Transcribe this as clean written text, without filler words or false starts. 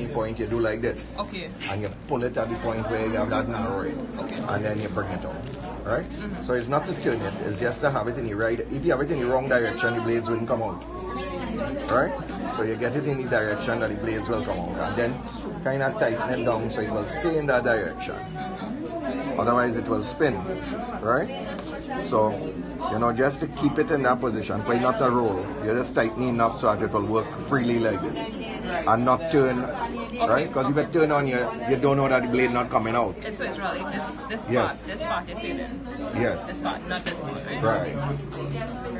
point, you do like this. Okay. And you pull it at the point where you have that narrowing. Okay. And then you bring it out. Right? So it's not to turn it, it's just to have it in the right. If you have it in the wrong direction, the blades wouldn't come out. Right? So you get it in the direction that the blades will come out. And then kind of tighten it down so it will stay in that direction. Otherwise it will spin. Right? So, just to keep it in that position, for it not to roll, you just tighten enough so that it will work freely like this. And not turn, right? Because if you turn on, you don't know that the blade not coming out. So it's really this Yes. part you're turning. Yes. This part, not this one, right? Right.